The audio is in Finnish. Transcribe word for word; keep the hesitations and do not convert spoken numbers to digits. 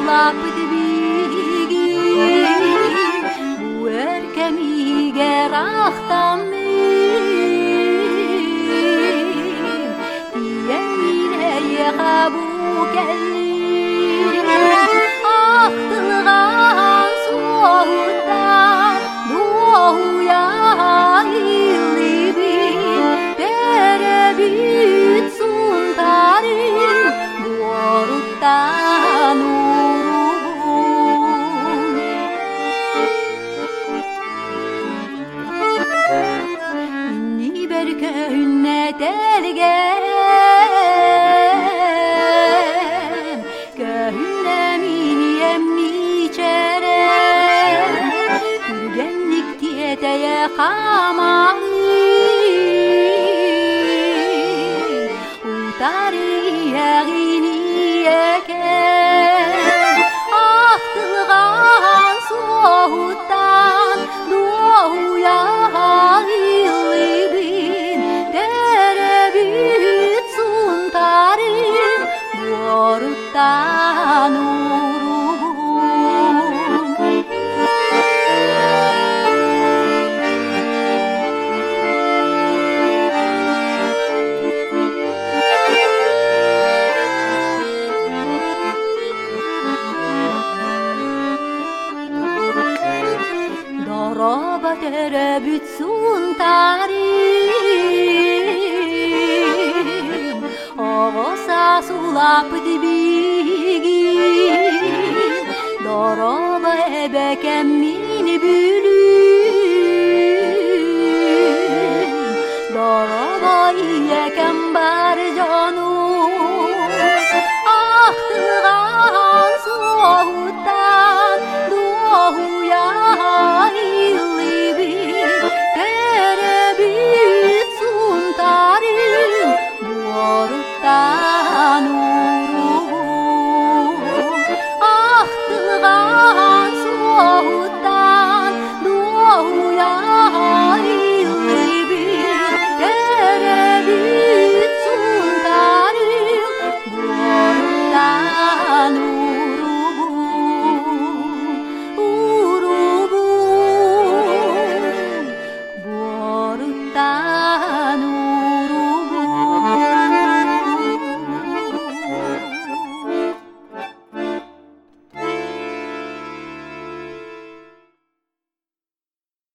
sulap dibigi bu erkemiga rahtamim tiyemine yakabu kellim ahtılgan soğukta doğuya ilibin terebit sultarim bu oruttan inni berkönne telgem könnemin yemni çere kürgenlik diyeteye kamayı utarı yağini yeken ahtılgan soğuktan doğuya ilibin terebit suntarim bu oruttan Doroba terebit suntarim Oğusa sulap dibigim Doroba ebekem mini bülüm Doroba iyekem ba